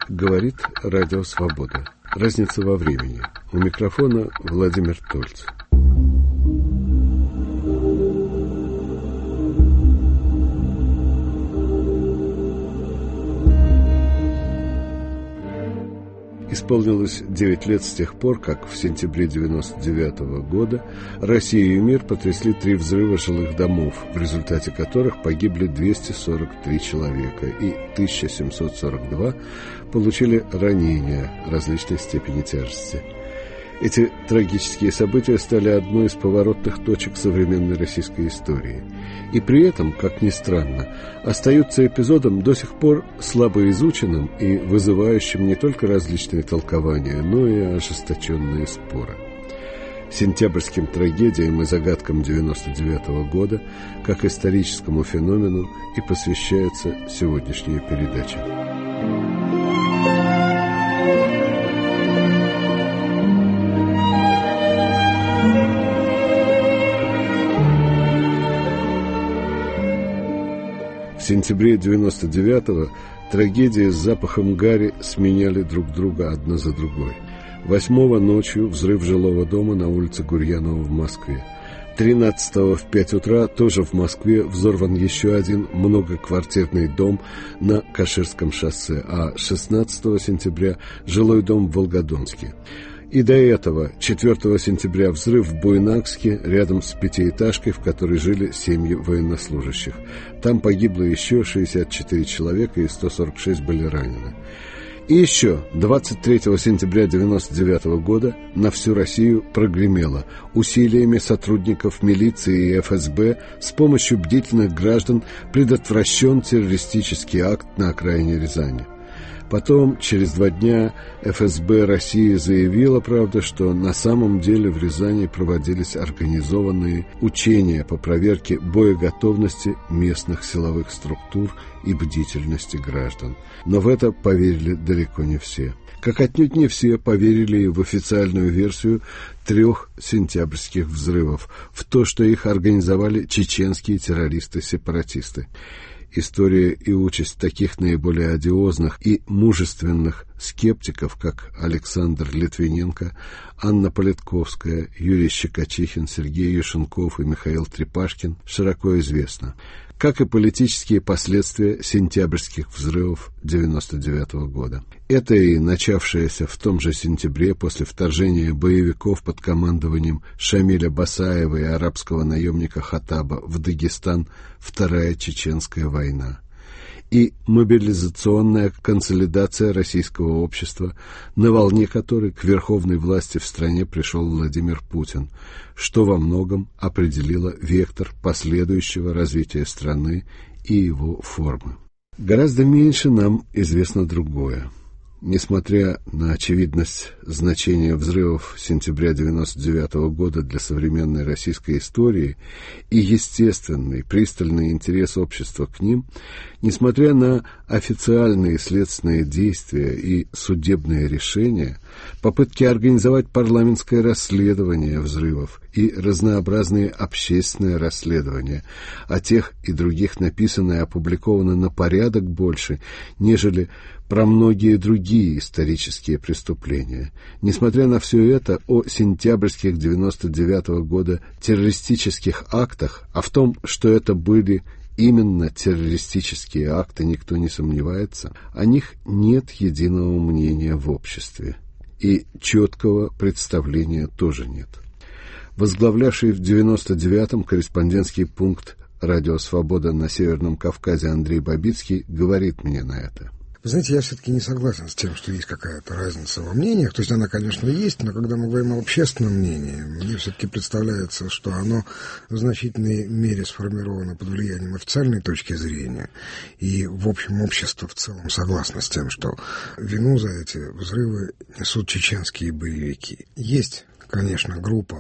Говорит Радио Свобода. Разница во времени. У микрофона Владимир Тольц. Исполнилось 9 лет с тех пор, как в сентябре 1999 года Россию и мир потрясли 3 взрыва жилых домов, в результате которых погибли 243 человека и 1742 получили ранения различной степени тяжести. Эти трагические события стали одной из поворотных точек современной российской истории. И при этом, как ни странно, остаются эпизодом до сих пор слабо изученным и вызывающим не только различные толкования, но и ожесточенные споры. Сентябрьским трагедиям и загадкам 1999 года, как историческому феномену, и посвящается сегодняшняя передача. В сентябре 99-го трагедии с запахом гари сменяли друг друга одна за другой. 8-го ночью взрыв жилого дома на улице Гурьянова в Москве. 13-го в 5 утра тоже в Москве взорван еще один многоквартирный дом на Каширском шоссе, а 16 сентября жилой дом в Волгодонске. И до этого, 4 сентября, взрыв в Буйнакске, рядом с 5-этажкой, в которой жили семьи военнослужащих. Там погибло еще 64 человека и 146 были ранены. И еще 23 сентября 1999 года на всю Россию прогремело усилиями сотрудников милиции и ФСБ с помощью бдительных граждан предотвращен террористический акт на окраине Рязани. Потом, через 2 дня, ФСБ России заявила, правда, что на самом деле в Рязани проводились организованные учения по проверке боеготовности местных силовых структур и бдительности граждан. Но в это поверили далеко не все. Как отнюдь не все поверили в официальную версию 3 сентябрьских взрывов, в то, что их организовали чеченские террористы-сепаратисты. История и участь таких наиболее одиозных и мужественных скептиков, как Александр Литвиненко, Анна Политковская, Юрий Щекочихин, Сергей Юшенков и Михаил Трепашкин, широко известна, как и политические последствия сентябрьских взрывов 1999 года. Это и начавшаяся в том же сентябре после вторжения боевиков под командованием Шамиля Басаева и арабского наемника Хаттаба в Дагестан Вторая Чеченская война. И мобилизационная консолидация российского общества, на волне которой к верховной власти в стране пришел Владимир Путин, что во многом определило вектор последующего развития страны и его формы. Гораздо меньше нам известно другое. Несмотря на очевидность значения взрывов сентября 1999 года для современной российской истории и естественный пристальный интерес общества к ним, несмотря на официальные следственные действия и судебные решения, попытки организовать парламентское расследование взрывов и разнообразные общественные расследования, о тех и других написано и опубликовано на порядок больше, нежели про многие другие исторические преступления. Несмотря на все это, о сентябрьских 99 года террористических актах, а в том, что это были именно террористические акты, никто не сомневается, о них нет единого мнения в обществе. И четкого представления тоже нет. Возглавлявший в 99-м корреспондентский пункт «Радио Свобода» на Северном Кавказе Андрей Бабицкий говорит мне на это. Вы знаете, я все-таки не согласен с тем, что есть какая-то разница во мнениях. То есть она, конечно, есть, но когда мы говорим о общественном мнении, мне все-таки представляется, что оно в значительной мере сформировано под влиянием официальной точки зрения. И, в общем, общество в целом согласно с тем, что вину за эти взрывы несут чеченские боевики. Есть, конечно, группа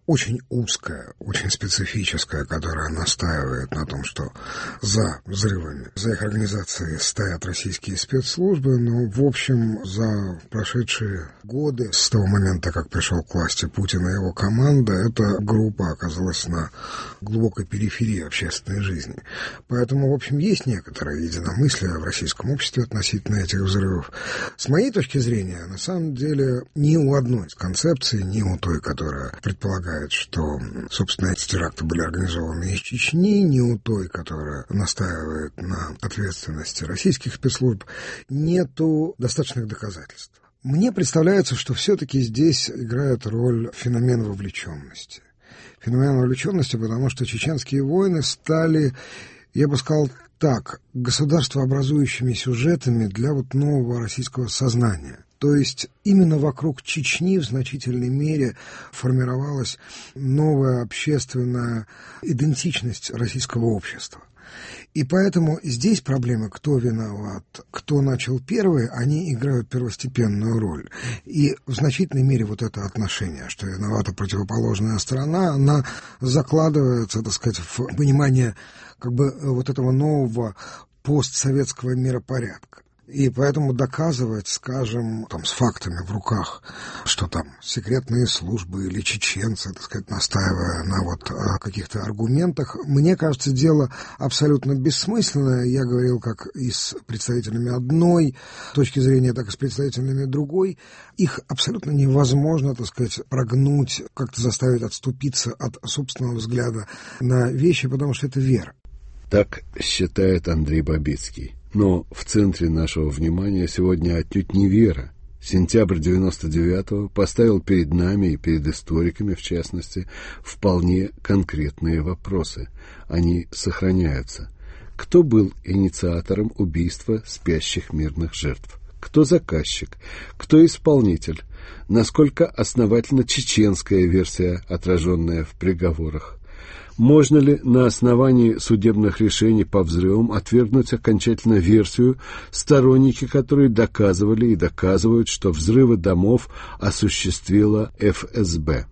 очень узкая, очень специфическая, которая настаивает на том, что за взрывами, за их организацией стоят российские спецслужбы, но, в общем, за прошедшие годы, с того момента, как пришел к власти Путин и его команда, эта группа оказалась на глубокой периферии общественной жизни. Поэтому, в общем, есть некоторое единомыслие в российском обществе относительно этих взрывов. С моей точки зрения, на самом деле, ни у одной из концепций, ни у той, которая предполагает, что, собственно, эти теракты были организованы из Чечни, ни у той, которая настаивает на ответственности российских спецслужб, нету достаточных доказательств. Мне представляется, что все-таки здесь играет роль феномен вовлеченности. Феномен вовлеченности, потому что чеченские войны стали, я бы сказал так, государствообразующими сюжетами для вот нового российского сознания. То есть именно вокруг Чечни в значительной мере формировалась новая общественная идентичность российского общества. И поэтому здесь проблемы, кто виноват, кто начал первый, они играют первостепенную роль. И в значительной мере вот это отношение, что виновата противоположная сторона, она закладывается, так сказать, в понимание как бы вот этого нового постсоветского миропорядка. И поэтому доказывать, скажем, там, с фактами в руках, что там секретные службы или чеченцы, так сказать, настаивая на вот каких-то аргументах, мне кажется, дело абсолютно бессмысленное. Я говорил как и с представителями одной точки зрения, так и с представителями другой. Их абсолютно невозможно, так сказать, прогнуть, как-то заставить отступиться от собственного взгляда на вещи, потому что это вера. Так считает Андрей Бабицкий. Но в центре нашего внимания сегодня отнюдь не вера. Сентябрь 99-го поставил перед нами и перед историками, в частности, вполне конкретные вопросы. Они сохраняются. Кто был инициатором убийства спящих мирных жертв? Кто заказчик? Кто исполнитель? Насколько основательна чеченская версия, отраженная в приговорах? Можно ли на основании судебных решений по взрывам отвергнуть окончательно версию, сторонники которой доказывали и доказывают, что взрывы домов осуществила ФСБ?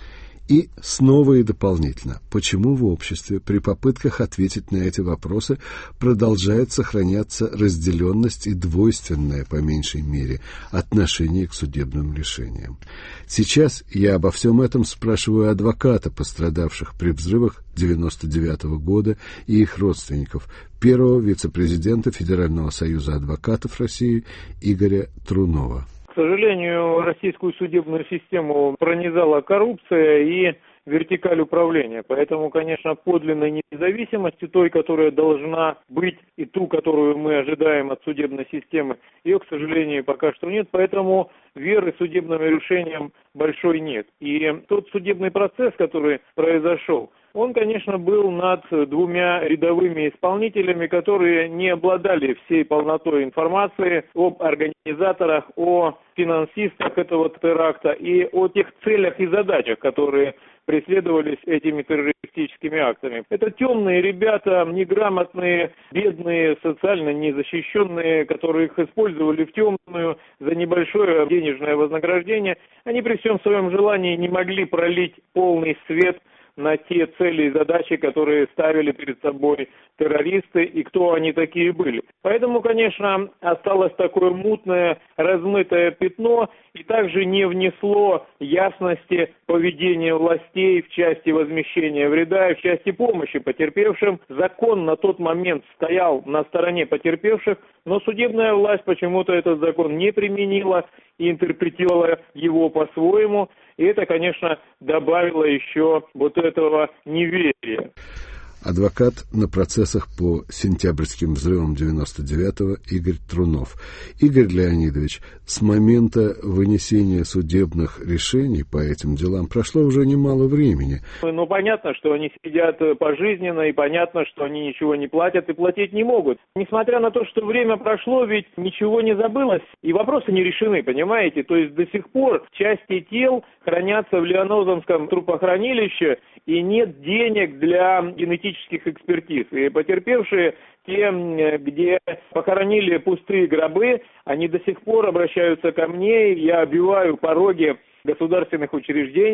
И снова и дополнительно, почему в обществе при попытках ответить на эти вопросы продолжает сохраняться разделенность и двойственное, по меньшей мере, отношение к судебным решениям? Сейчас я обо всем этом спрашиваю адвоката, пострадавших при взрывах 99-го года, и их родственников, первого вице-президента Федерального союза адвокатов России Игоря Трунова. К сожалению, российскую судебную систему пронизала коррупция и вертикаль управления. Поэтому, конечно, подлинной независимости, той, которая должна быть, и ту, которую мы ожидаем от судебной системы, ее, к сожалению, пока что нет. Поэтому веры судебным решениям большой нет. И тот судебный процесс, который произошел, он, конечно, был над двумя рядовыми исполнителями, которые не обладали всей полнотой информации об организаторах, о финансистах этого теракта и о тех целях и задачах, которые преследовались этими террористическими актами. Это темные ребята, неграмотные, бедные, социально незащищенные, которых использовали в темную за небольшое денежное вознаграждение. Они при всем своем желании не могли пролить полный свет на те цели и задачи, которые ставили перед собой террористы и кто они такие были. Поэтому, конечно, осталось такое мутное, размытое пятно и также не внесло ясности поведения властей в части возмещения вреда и в части помощи потерпевшим. Закон на тот момент стоял на стороне потерпевших, но судебная власть почему-то этот закон не применила и интерпретировала его по-своему. И это, конечно, добавило еще вот этого неверия. Адвокат на процессах по сентябрьским взрывам 99-го Игорь Трунов. Игорь Леонидович, с момента вынесения судебных решений по этим делам прошло уже немало времени. Ну, понятно, что они сидят пожизненно, и понятно, что они ничего не платят и платить не могут. Несмотря на то, что время прошло, ведь ничего не забылось, и вопросы не решены, понимаете? То есть до сих пор части тел хранятся в Лианозовском трупохранилище, и нет денег для генетических экспертиз. И потерпевшие, те, где похоронили пустые гробы, они до сих пор обращаются ко мне, я обиваю пороги государственных учреждений с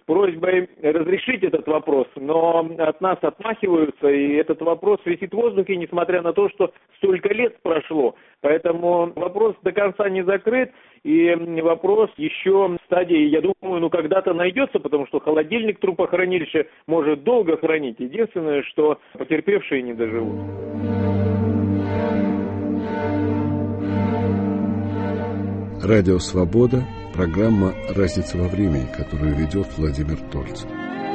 просьбой разрешить этот вопрос, но от нас отмахиваются, и этот вопрос висит в воздухе, несмотря на то, что столько лет прошло. Поэтому вопрос до конца не закрыт, и вопрос еще в стадии, я думаю, когда-то найдется, потому что холодильник трупохранилища может долго хранить. Единственное, что потерпевшие не доживут. Радио «Свобода», программа «Разница во времени», которую ведет Владимир Тольцев.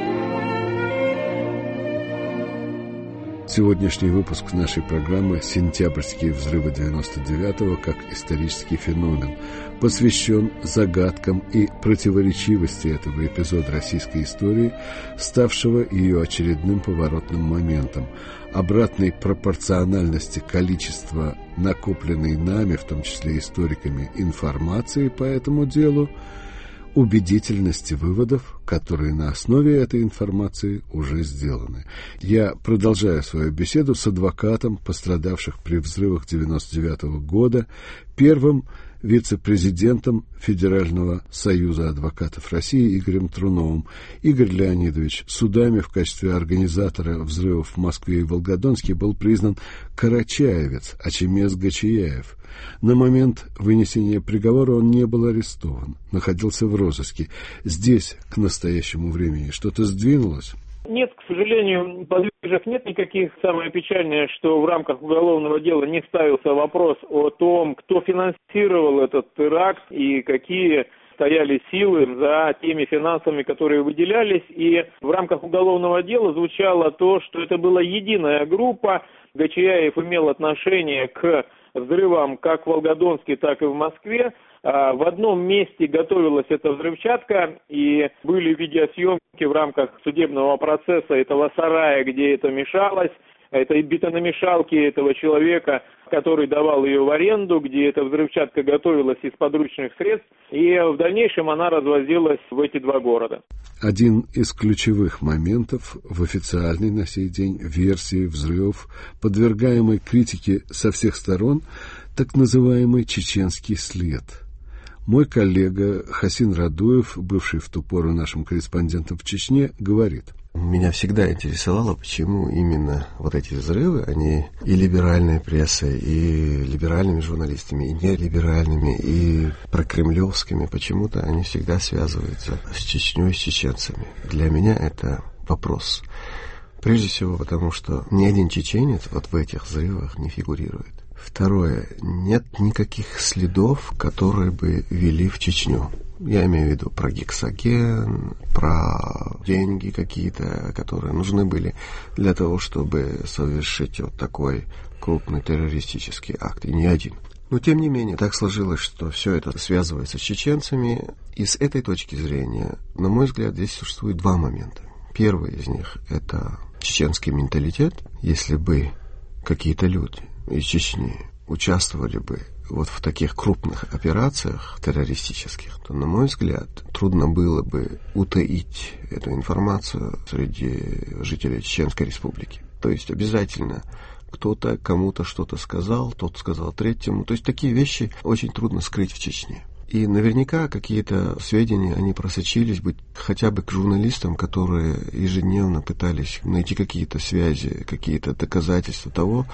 Сегодняшний выпуск нашей программы «Сентябрьские взрывы 99-го» как исторический феномен посвящен загадкам и противоречивости этого эпизода российской истории, ставшего ее очередным поворотным моментом, обратной пропорциональности количества накопленной нами, в том числе историками, информации по этому делу, убедительности выводов, которые на основе этой информации уже сделаны. Я продолжаю свою беседу с адвокатом пострадавших при взрывах 99-го года, первым вице-президентом Федерального союза адвокатов России Игорем Труновым. Игорь Леонидович судами в качестве организатора взрывов в Москве и Волгодонске был признан карачаевец Ачемез Гачияев. На момент вынесения приговора он не был арестован, находился в розыске. Здесь, к настоящему времени, что-то сдвинулось? Нет, к сожалению, подвижек нет никаких. Самое печальное, что в рамках уголовного дела не ставился вопрос о том, кто финансировал этот теракт и какие стояли силы за теми финансами, которые выделялись. И в рамках уголовного дела звучало то, что это была единая группа. Гачияев имел отношение к взрывам как в Волгодонске, так и в Москве. В одном месте готовилась эта взрывчатка, и были видеосъемки в рамках судебного процесса этого сарая, где это мешалось, этой бетономешалки этого человека, который давал ее в аренду, где эта взрывчатка готовилась из подручных средств, и в дальнейшем она развозилась в эти два города. Один из ключевых моментов в официальной на сей день версии взрывов, подвергаемой критике со всех сторон, так называемый чеченский след. Мой коллега Хасин Радуев, бывший в ту пору нашим корреспондентом в Чечне, говорит: меня всегда интересовало, почему именно вот эти взрывы, они и либеральной прессой, и либеральными журналистами, и нелиберальными, и прокремлевскими, почему-то они всегда связываются с Чечней, с чеченцами. Для меня это вопрос. Прежде всего, потому что ни один чеченец вот в этих взрывах не фигурирует. Второе. Нет никаких следов, которые бы вели в Чечню. Я имею в виду про гексоген, про деньги какие-то, которые нужны были для того, чтобы совершить вот такой крупный террористический акт. И не один. Но, тем не менее, так сложилось, что все это связывается с чеченцами. И с этой точки зрения, на мой взгляд, здесь существует два момента. Первый из них – это чеченский менталитет. Если бы какие-то люди из Чечни участвовали бы вот в таких крупных операциях террористических, то, на мой взгляд, трудно было бы утаить эту информацию среди жителей Чеченской Республики. То есть обязательно кто-то кому-то что-то сказал, тот сказал третьему. То есть такие вещи очень трудно скрыть в Чечне. И наверняка какие-то сведения, они просочились бы хотя бы к журналистам, которые ежедневно пытались найти какие-то связи, какие-то доказательства того,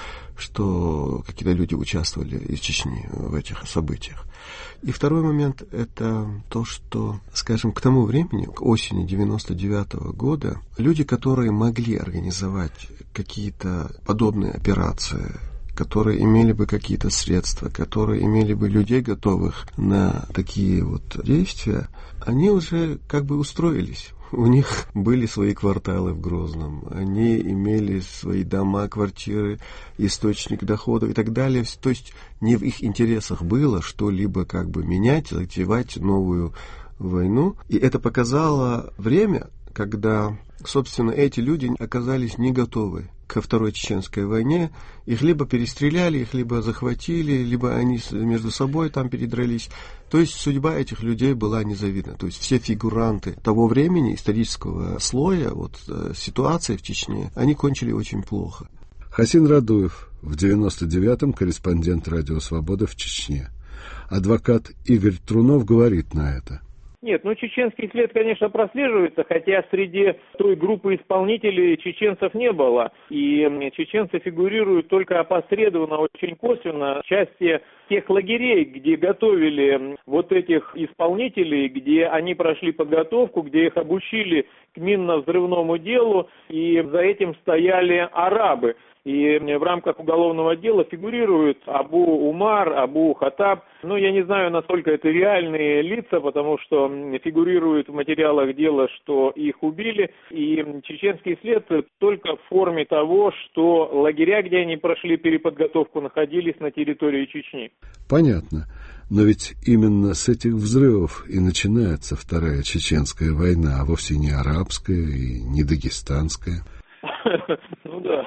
что какие-то люди участвовали из Чечни в этих событиях. И второй момент – это то, что, скажем, к тому времени, к осени 99-го года, люди, которые могли организовать какие-то подобные операции, которые имели бы какие-то средства, которые имели бы людей, готовых на такие вот действия, они уже как бы устроились. У них были свои кварталы в Грозном, они имели свои дома, квартиры, источник доходов и так далее. То есть не в их интересах было что-либо как бы менять, затевать новую войну. И это показало время, когда, собственно, эти люди оказались не готовы ко Второй Чеченской войне. Их либо перестреляли, их либо захватили, либо они между собой там передрались. То есть судьба этих людей была незавидна. То есть все фигуранты того времени, исторического слоя, вот ситуации в Чечне, они кончили очень плохо. Хасин Радуев, в 99-м корреспондент «Радио Свобода» в Чечне. Адвокат Игорь Трунов говорит на это: Нет, чеченский след, конечно, прослеживается, хотя среди той группы исполнителей чеченцев не было. И чеченцы фигурируют только опосредованно, очень косвенно в части тех лагерей, где готовили вот этих исполнителей, где они прошли подготовку, где их обучили к минно-взрывному делу, и за этим стояли арабы. И в рамках уголовного дела фигурируют Абу Умар, Абу Хатаб. Я не знаю, насколько это реальные лица, потому что фигурирует в материалах дела, что их убили. И чеченский след только в форме того, что лагеря, где они прошли переподготовку, находились на территории Чечни. Понятно. Но ведь именно с этих взрывов и начинается Вторая Чеченская война, а вовсе не арабская и не дагестанская. Да.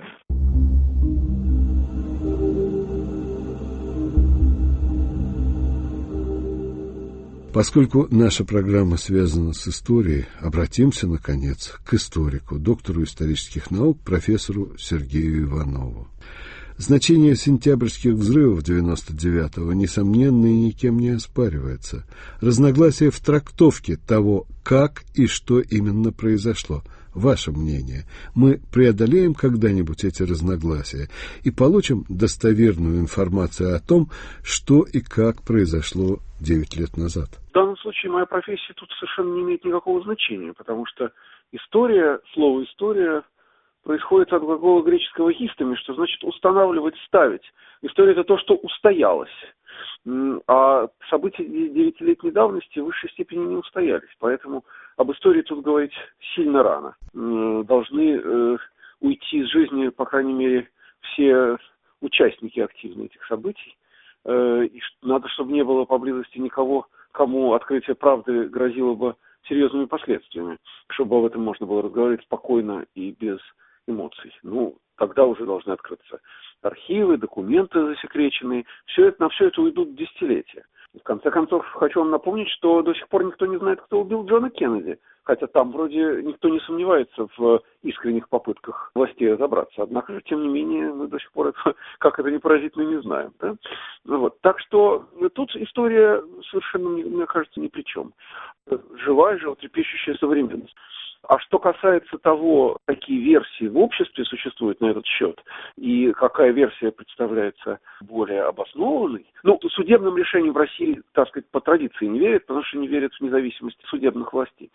Поскольку наша программа связана с историей, обратимся, наконец, к историку, доктору исторических наук, профессору Сергею Иванову. Значение сентябрьских взрывов 99-го, несомненно, и никем не оспаривается. Разногласия в трактовке того, как и что именно произошло. Ваше мнение, мы преодолеем когда-нибудь эти разногласия и получим достоверную информацию о том, что и как произошло 9 лет назад? В данном случае моя профессия тут совершенно не имеет никакого значения, потому что история, слово «история» происходит от глагола греческого «хистами», что значит «устанавливать», «ставить». История – это то, что устоялось. А события 9-летней давности в высшей степени не устоялись. Поэтому об истории тут говорить сильно рано. Должны уйти из жизни, по крайней мере, все участники активные этих событий. И надо, чтобы не было поблизости никого, кому открытие правды грозило бы серьезными последствиями, чтобы об этом можно было разговаривать спокойно и без эмоций. Тогда уже должны открыться архивы, документы засекреченные. На все это уйдут десятилетия. В конце концов, хочу вам напомнить, что до сих пор никто не знает, кто убил Джона Кеннеди. Хотя там вроде никто не сомневается в искренних попытках властей разобраться. Однако же, тем не менее, мы до сих пор как это ни поразительно, не знаем. Да? Так что тут история совершенно, мне кажется, ни при чем. Живая, животрепещущая современность. А что касается того, какие версии в обществе существуют на этот счет, и какая версия представляется более обоснованной, судебным решениям в России, так сказать, по традиции не верят, потому что не верят в независимость судебных властей.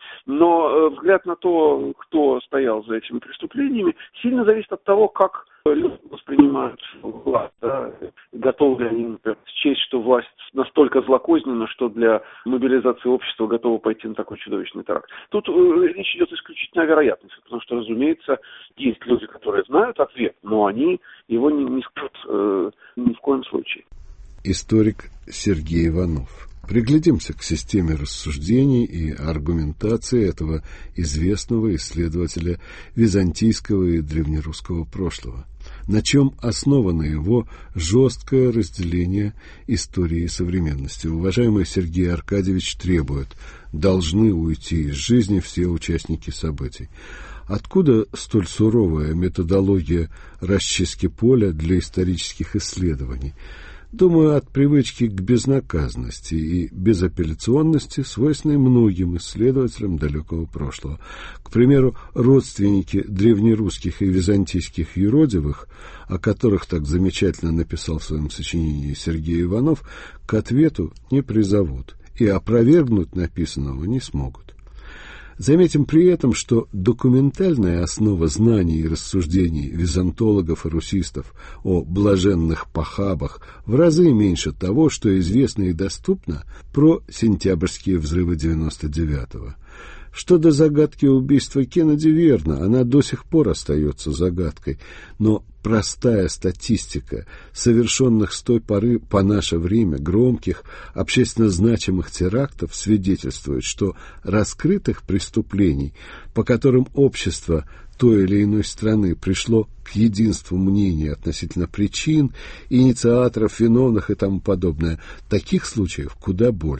Но взгляд на то, кто стоял за этими преступлениями, сильно зависит от того, как люди воспринимают власть, да, готовы ли они, например, счесть, что власть настолько злокозненна, что для мобилизации общества готова пойти на такой чудовищный теракт. Тут речь идет исключительно о вероятности, потому что, разумеется, есть люди, которые знают ответ, но они его не скажут ни в коем случае. Историк Сергей Иванов. Приглядимся к системе рассуждений и аргументации этого известного исследователя византийского и древнерусского прошлого. На чем основано его жесткое разделение истории и современности? Уважаемый Сергей Аркадьевич требует: должны уйти из жизни все участники событий. Откуда столь суровая методология расчистки поля для исторических исследований? Думаю, от привычки к безнаказанности и безапелляционности, свойственной многим исследователям далекого прошлого. К примеру, родственники древнерусских и византийских юродивых, о которых так замечательно написал в своем сочинении Сергей Иванов, к ответу не призовут и опровергнуть написанного не смогут. Заметим при этом, что документальная основа знаний и рассуждений византологов и русистов о блаженных похабах в разы меньше того, что известно и доступно про сентябрьские взрывы 99-го. Что до загадки убийства Кеннеди, верно, она до сих пор остается загадкой, но простая статистика совершенных с той поры по наше время громких, общественно значимых терактов свидетельствует, что раскрытых преступлений, по которым общество той или иной страны пришло к единству мнений относительно причин, инициаторов, виновных и тому подобное, таких случаев куда больше.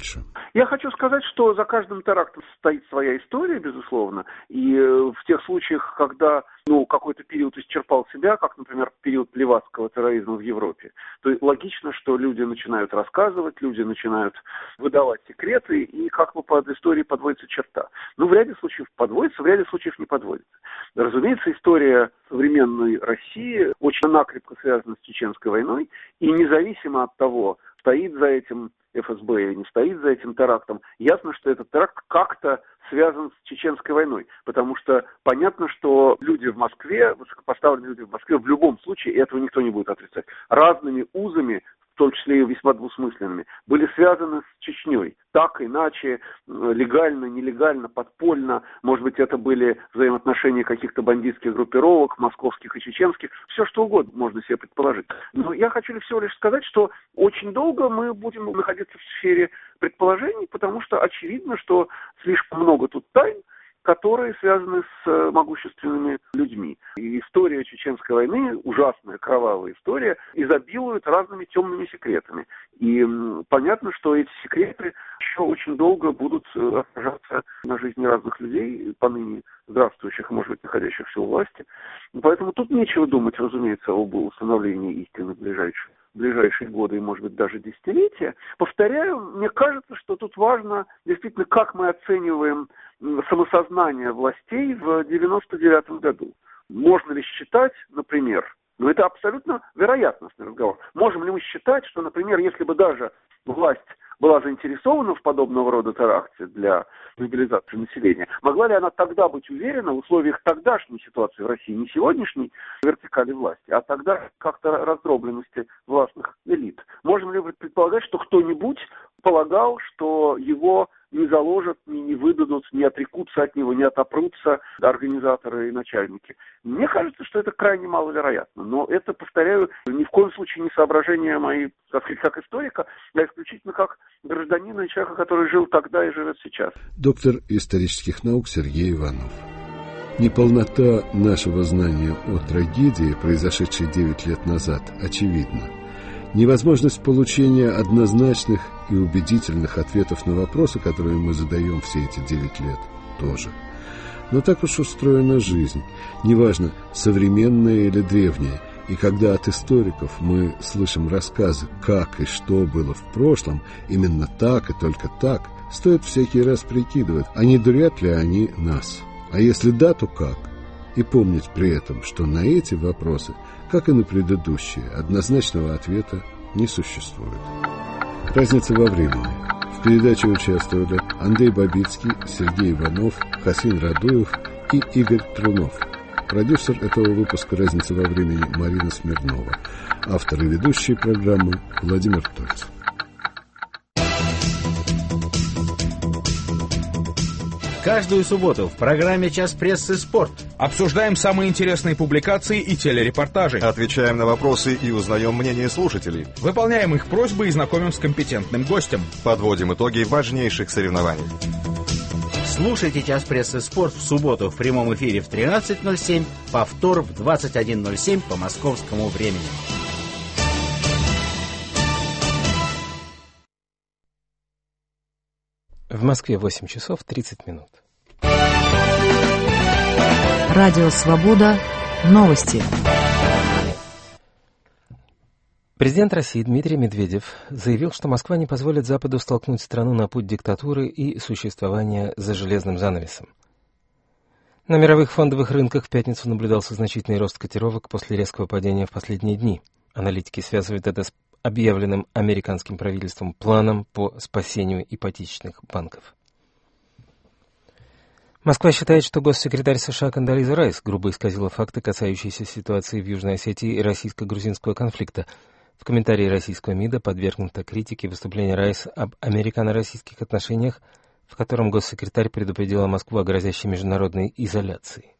Я хочу сказать, что за каждым терактом стоит своя история, безусловно, и в тех случаях, когда какой-то период исчерпал себя, как, например, период плевацкого терроризма в Европе, то логично, что люди начинают рассказывать, люди начинают выдавать секреты, и как бы под историей подводится черта. В ряде случаев подводится, в ряде случаев не подводится. Разумеется, история современной России очень накрепко связана с Чеченской войной, и независимо от того, стоит за этим ФСБ или не стоит за этим терактом, ясно, что этот теракт как-то связан с Чеченской войной, потому что понятно, что люди в Москве, высокопоставленные люди в Москве, в любом случае, и этого никто не будет отрицать, разными узами, в том числе и весьма двусмысленными, были связаны с Чечней. Так, иначе, легально, нелегально, подпольно. Может быть, это были взаимоотношения каких-то бандитских группировок, московских и чеченских. Все, что угодно можно себе предположить. Но я хочу всего лишь сказать, что очень долго мы будем находиться в сфере предположений, потому что очевидно, что слишком много тут тайн, которые связаны с могущественными людьми. И история Чеченской войны, ужасная, кровавая история, изобилует разными темными секретами. И понятно, что эти секреты еще очень долго будут отражаться на жизни разных людей, поныне здравствующих, может быть, находящихся у власти. Поэтому тут нечего думать, разумеется, об установлении истины в ближайшие годы и, может быть, даже десятилетия. Повторяю, мне кажется, что тут важно действительно, как мы оцениваем самосознание властей в 1999 году. Можно ли считать, например, это абсолютно вероятностный разговор, можем ли мы считать, что, например, если бы даже власть была заинтересована в подобного рода теракте для мобилизации населения, могла ли она тогда быть уверена в условиях тогдашней ситуации в России, не сегодняшней вертикали власти, а тогда как-то раздробленности властных элит? Можем ли предполагать, что кто-нибудь полагал, что его не заложат, не выдадут, не отрекутся от него, не отопрутся организаторы и начальники? Мне кажется, что это крайне маловероятно. Но это, повторяю, ни в коем случае не соображения мои, так сказать, как историка, а исключительно как гражданина и человека, который жил тогда и живет сейчас. Доктор исторических наук Сергей Иванов. Неполнота нашего знания о трагедии, произошедшей 9 лет назад, очевидна. Невозможность получения однозначных и убедительных ответов на вопросы, которые мы задаем все эти 9 лет, тоже. Но так уж устроена жизнь, неважно, современная или древняя. И когда от историков мы слышим рассказы, как и что было в прошлом, именно так и только так, стоит всякий раз прикидывать, а не дурят ли они нас. А если да, то как? И помнить при этом, что на эти вопросы, как и на предыдущие, однозначного ответа не существует. Разница во времени. В передаче участвовали Андрей Бабицкий, Сергей Иванов, Хасин Радуев и Игорь Трунов. Продюсер этого выпуска «Разница во времени» Марина Смирнова. Автор и ведущий программы Владимир Тольц. Каждую субботу в программе «Час прессы. Спорт» обсуждаем самые интересные публикации и телерепортажи. Отвечаем на вопросы и узнаем мнение слушателей. Выполняем их просьбы и знакомим с компетентным гостем. Подводим итоги важнейших соревнований. Слушайте «Час прессы. Спорт» в субботу в прямом эфире в 13:07, повтор в 21:07 по московскому времени. В Москве 8 часов 30 минут. Радио «Свобода». Новости. Президент России Дмитрий Медведев заявил, что Москва не позволит Западу столкнуть страну на путь диктатуры и существования за железным занавесом. На мировых фондовых рынках в пятницу наблюдался значительный рост котировок после резкого падения в последние дни. Аналитики связывают это с объявленным американским правительством планом по спасению ипотечных банков. Москва считает, что госсекретарь США Кондолиза Райс грубо исказила факты, касающиеся ситуации в Южной Осетии и российско-грузинского конфликта. В комментарии российского МИДа подвергнуто критике выступление Райс об американо-российских отношениях, в котором госсекретарь предупредила Москву о грозящей международной изоляции.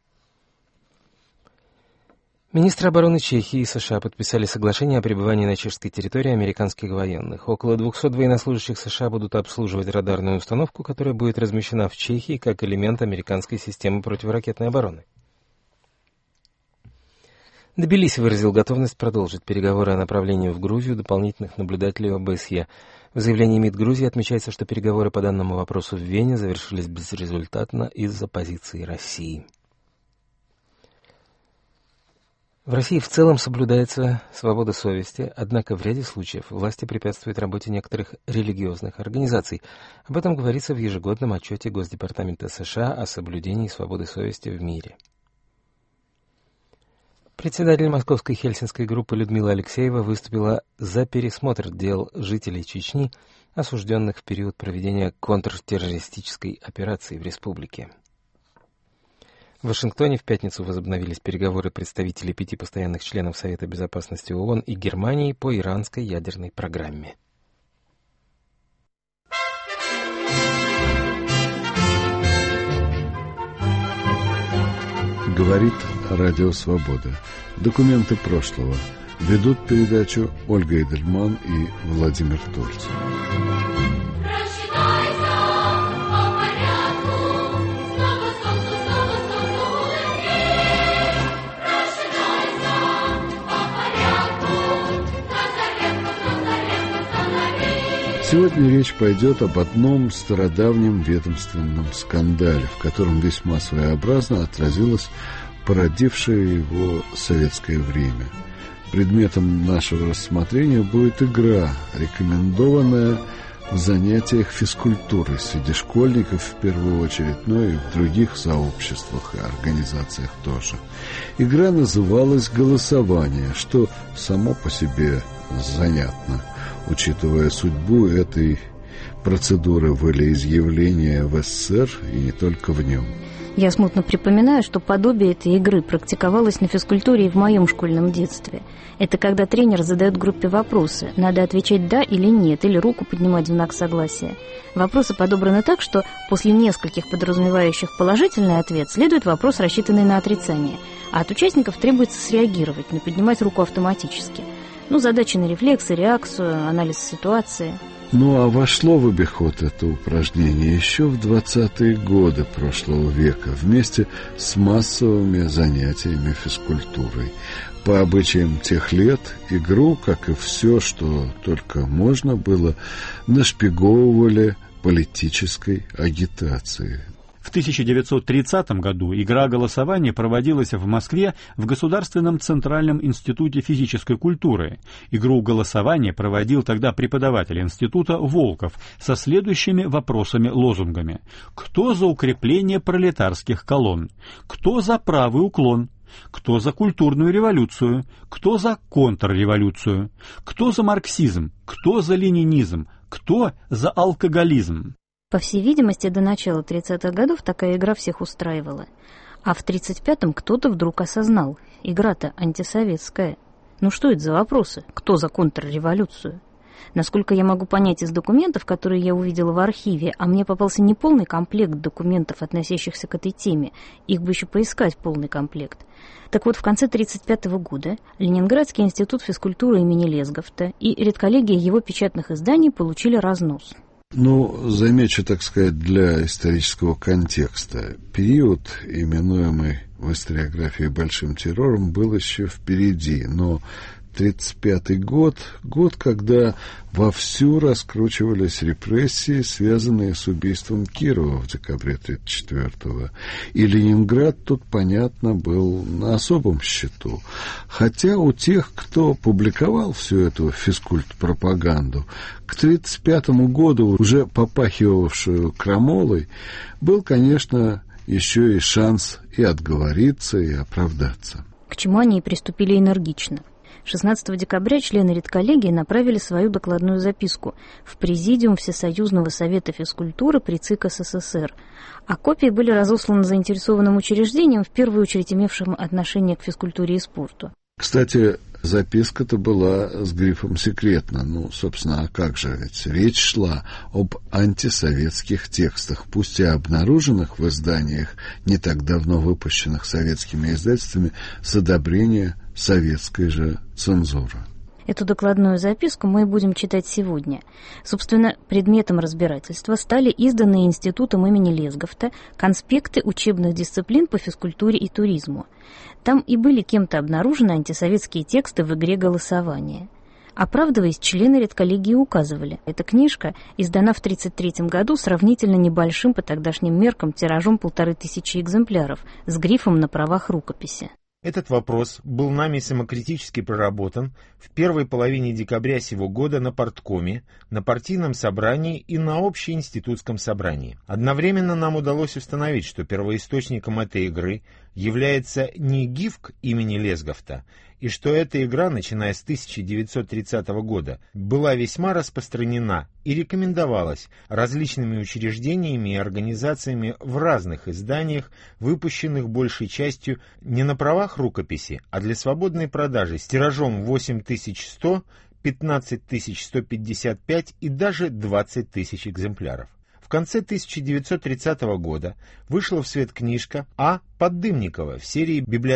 Министры обороны Чехии и США подписали соглашение о пребывании на чешской территории американских военных. Около 200 военнослужащих США будут обслуживать радарную установку, которая будет размещена в Чехии как элемент американской системы противоракетной обороны. Тбилиси выразил готовность продолжить переговоры о направлении в Грузию дополнительных наблюдателей ОБСЕ. В заявлении МИД Грузии отмечается, что переговоры по данному вопросу в Вене завершились безрезультатно из-за позиции России. В России в целом соблюдается свобода совести, однако в ряде случаев власти препятствуют работе некоторых религиозных организаций. Об этом говорится в ежегодном отчете Госдепартамента США о соблюдении свободы совести в мире. Председатель московской хельсинской группы Людмила Алексеева выступила за пересмотр дел жителей Чечни, осужденных в период проведения контртеррористической операции в республике. В Вашингтоне в пятницу возобновились переговоры представителей 5 постоянных членов Совета Безопасности ООН и Германии по иранской ядерной программе. Говорит Радио Свобода. Документы прошлого. Ведут передачу Ольга Эдельман и Владимир Тульц. Сегодня речь пойдет об одном стародавнем ведомственном скандале, в котором весьма своеобразно отразилось породившее его советское время. Предметом нашего рассмотрения будет игра, рекомендованная в занятиях физкультурой среди школьников в первую очередь, но и в других сообществах и организациях тоже. Игра называлась «Голосование», что само по себе занятно, учитывая судьбу этой процедуры волеизъявления в СССР и не только в нем. Я смутно припоминаю, что подобие этой игры практиковалось на физкультуре и в моем школьном детстве. Это когда тренер задает группе вопросы. Надо отвечать «да» или «нет», или руку поднимать в знак согласия. Вопросы подобраны так, что после нескольких подразумевающих положительный ответ следует вопрос, рассчитанный на отрицание. А от участников требуется среагировать, не поднимать руку автоматически. Задачи на рефлексы, реакцию, анализ ситуации. А вошло в обиход это упражнение еще в 20-е годы прошлого века вместе с массовыми занятиями физкультурой. По обычаям тех лет игру, как и все, что только можно было, нашпиговывали политической агитацией. В 1930 году игра голосования проводилась в Москве в Государственном Центральном институте физической культуры. Игру голосования проводил тогда преподаватель института Волков со следующими вопросами-лозунгами. Кто за укрепление пролетарских колонн? Кто за правый уклон? Кто за культурную революцию? Кто за контрреволюцию? Кто за марксизм? Кто за ленинизм? Кто за алкоголизм? По всей видимости, до начала 30-х годов такая игра всех устраивала. А в 35-м кто-то вдруг осознал, игра-то антисоветская. Что это за вопросы? Кто за контрреволюцию? Насколько я могу понять из документов, которые я увидела в архиве, а мне попался не полный комплект документов, относящихся к этой теме, их бы еще поискать полный комплект. Так вот, в конце 1935 года Ленинградский институт физкультуры имени Лесговта и редколлегия его печатных изданий получили разнос. Замечу, так сказать, для исторического контекста. Период, именуемый в историографии большим террором, был еще впереди, но 1935 год, когда вовсю раскручивались репрессии, связанные с убийством Кирова в декабре 1934-го. И Ленинград тут, понятно, был на особом счету. Хотя у тех, кто публиковал всю эту физкульт-пропаганду, к 1935 году, уже попахивавшую крамолой, был, конечно, еще и шанс и отговориться, и оправдаться. К чему они и приступили энергично. 16 декабря члены редколлегии направили свою докладную записку в Президиум Всесоюзного совета физкультуры при ЦИК СССР, а копии были разосланы заинтересованным учреждениям, в первую очередь имевшим отношение к физкультуре и спорту. Кстати, записка-то была с грифом «секретно». Собственно, а как же, ведь речь шла об антисоветских текстах, пусть и обнаруженных в изданиях, не так давно выпущенных советскими издательствами, с одобрения советской же цензуры. Эту докладную записку мы будем читать сегодня. Собственно, предметом разбирательства стали изданные Институтом имени Лесговта конспекты учебных дисциплин по физкультуре и туризму. Там и были кем-то обнаружены антисоветские тексты в игре голосования. Оправдываясь, члены редколлегии указывали, эта книжка издана в 1933 году сравнительно небольшим по тогдашним меркам тиражом 1500 экземпляров с грифом на правах рукописи. Этот вопрос был нами самокритически проработан в первой половине декабря сего года на парткоме, на партийном собрании и на общеинститутском собрании. Одновременно нам удалось установить, что первоисточником этой игры является не ГИФК имени Лесговта, и что эта игра, начиная с 1930 года, была весьма распространена и рекомендовалась различными учреждениями и организациями в разных изданиях, выпущенных большей частью не на правах рукописи, а для свободной продажи с тиражом 8100, 15155 и даже 20 тысяч экземпляров. В конце 1930 года вышла в свет книжка А. Поддымникова в серии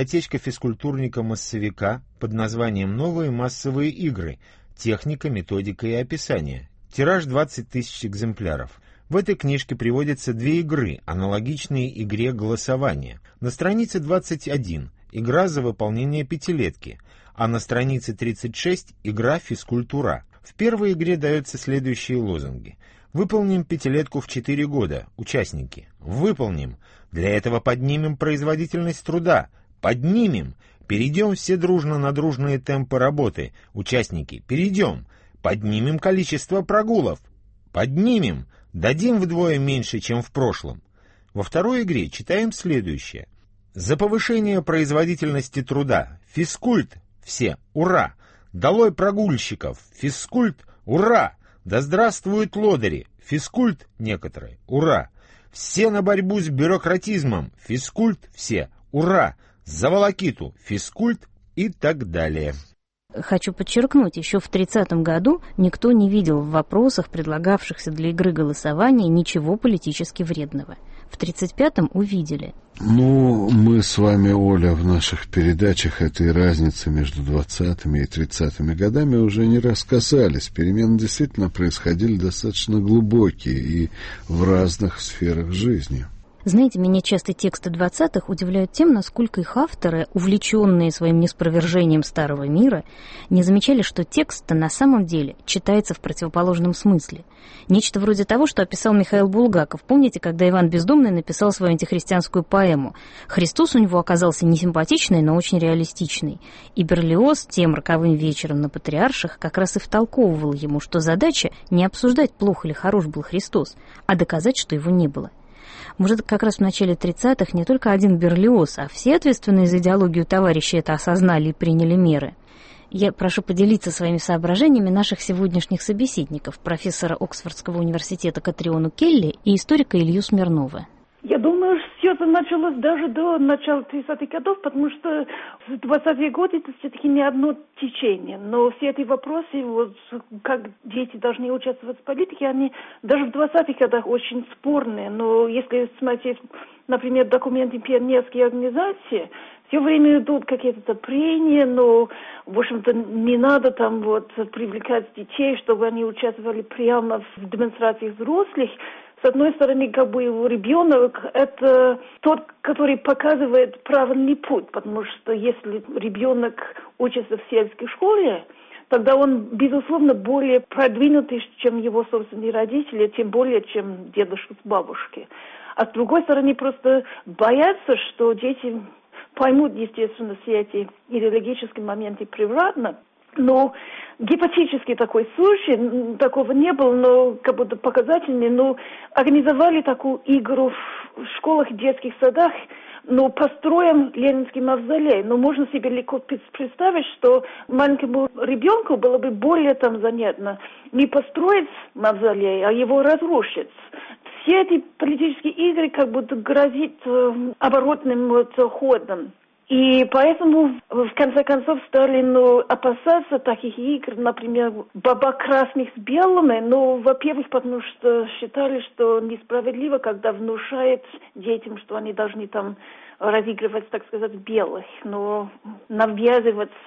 библиотечка-физкультурника-массовика под названием «Новые массовые игры. Техника, методика и описание». Тираж 20 тысяч экземпляров. В этой книжке приводятся две игры, аналогичные игре голосования. На странице 21 игра за выполнение пятилетки, а на странице 36 игра физкультура. В первой игре даются следующие лозунги. Выполним пятилетку в 4 года, участники. Выполним. Для этого поднимем производительность труда. Поднимем. Перейдем все дружно на дружные темпы работы, участники. Перейдем. Поднимем количество прогулов. Поднимем. Дадим вдвое меньше, чем в прошлом. Во второй игре читаем следующее. За повышение производительности труда. Физкульт. Все. Ура. Долой прогульщиков. Физкульт. Ура. Да здравствуют лодыри! Физкульт некоторые! Ура! Все на борьбу с бюрократизмом! Физкульт все! Ура! За волокиту! Физкульт и так далее. Хочу подчеркнуть, еще в 1930 году никто не видел в вопросах, предлагавшихся для игры голосования, ничего политически вредного. В 1935-м увидели. Ну, мы с вами, Оля, в наших передачах этой разницы между 20-ми и 30-ми годами уже не раз касались. Перемены действительно происходили достаточно глубокие и в разных сферах жизни. Знаете, меня часто тексты 20-х удивляют тем, насколько их авторы, увлеченные своим неспровержением старого мира, не замечали, что текст-то на самом деле читается в противоположном смысле. Нечто вроде того, что описал Михаил Булгаков. Помните, когда Иван Бездомный написал свою антихристианскую поэму? Христос у него оказался не симпатичный, но очень реалистичный. И Берлиоз тем роковым вечером на Патриарших как раз и втолковывал ему, что задача не обсуждать, плох или хорош был Христос, а доказать, что его не было. Может, как раз в начале 30-х не только один Берлиоз, а все ответственные за идеологию товарищи это осознали и приняли меры. Я прошу поделиться своими соображениями наших сегодняшних собеседников, профессора Оксфордского университета Катриону Келли и историка Илью Смирнова. Я думаю, все это началось даже до начала 30-х годов, потому что в 20-е годы это все-таки не одно течение. Но все эти вопросы, вот, как дети должны участвовать в политике, они даже в 20-х годах очень спорные. Но если смотреть, например, документы пионерской организации, все время идут какие-то прения, но, в общем-то, не надо там вот привлекать детей, чтобы они участвовали прямо в демонстрациях взрослых. С одной стороны, как бы ребенок – это тот, который показывает правильный путь, потому что если ребенок учится в сельской школе, тогда он, безусловно, более продвинутый, чем его собственные родители, тем более, чем дедушка с бабушкой. А с другой стороны, просто боятся, что дети поймут, естественно, все эти идеологические моменты превратно. Но гипотетически такой случай, такого не было, но как будто показательный, но организовали такую игру в школах и детских садах, но построим Ленинский мавзолей. Но можно себе легко представить, что маленькому ребенку было бы более там занятно не построить мавзолей, а его разрушить. Все эти политические игры как будто грозит оборотным ходом. И поэтому, в конце концов, стали опасаться таких игр, например, бабак красных с белыми, во-первых, потому что считали, что несправедливо, когда внушает детям, что они должны там разыгрывать, так сказать, белых, но навязывать